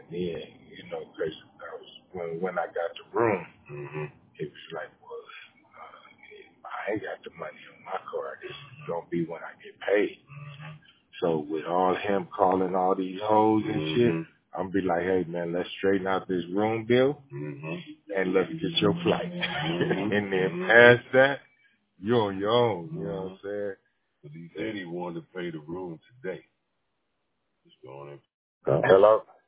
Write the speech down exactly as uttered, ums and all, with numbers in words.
And then, you know, cause I was, when, when I got the room, Mm-hmm. it was like, well, uh, I ain't got the money on my card. This is going to be when I get paid. Mm-hmm. So with all him calling all these hoes and Mm-hmm. shit, I'm be like, hey, man, let's straighten out this room bill Mm-hmm. and let's get your flight. Mm-hmm. And then Mm-hmm. past that, you're on your own. Mm-hmm. You know what I'm saying? But he said he wanted to pay the room today. Just going in. Uh, hello?